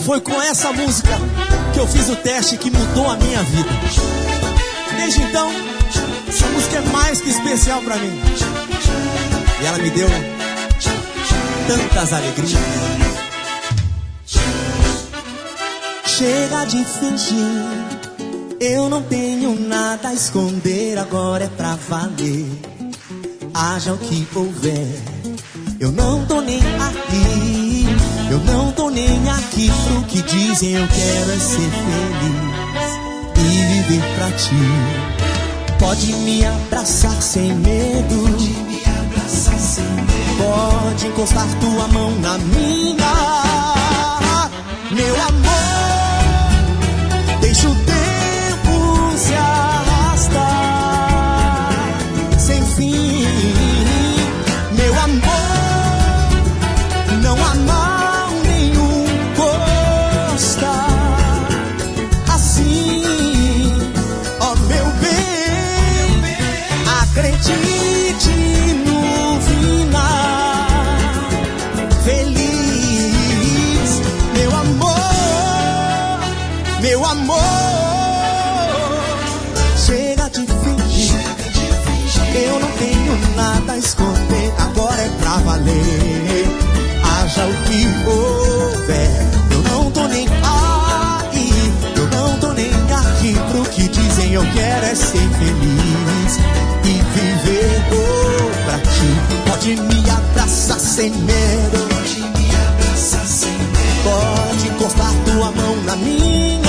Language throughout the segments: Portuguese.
Foi com essa música que eu fiz o teste que mudou a minha vida. Desde então, essa música é mais que especial pra mim. E ela me deu tantas alegrias. Chega de fingir, eu não tenho nada a esconder. Agora é pra valer, haja o que houver. Eu não tô nem aqui, eu não tô nem aqui pro que dizem. Eu quero é ser feliz e viver pra ti. Pode me abraçar sem medo, pode encostar tua mão na minha. Meu amor, deixa o tempo se arrastar sem fim. Meu amor, não há mal nenhum gostar assim. Ó meu bem, acredite no final feliz. Meu amor, meu amor, chega de fingir, eu não tenho nada a esconder. Agora é pra valer, haja o que houver. Eu não tô nem aí, eu não tô nem aqui pro que dizem. Eu quero é ser feliz e viver pra ti. Pode me abraçar sem medo, pode encostar tua mão na minha.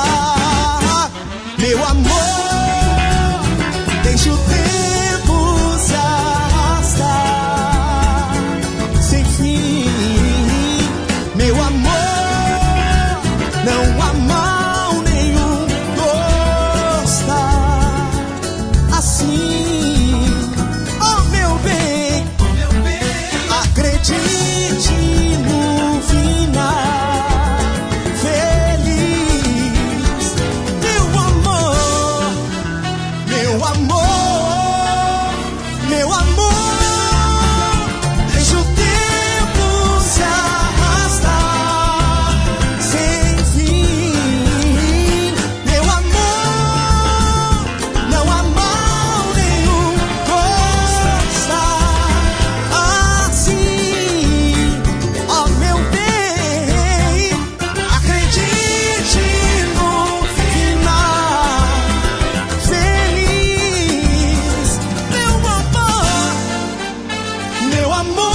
Meu amor, deixa o tempo se arrastar sem fim. Meu amor, não há mal nenhum gostar assim. Oh meu bem, acredite no final feliz. Meu amor, meu amor, meu amor, deixa o tempo se arrastar sem fim. Meu amor, não há mal nenhum gostar assim. Ó meu bem, acredite no final feliz. Meu amor, meu amor.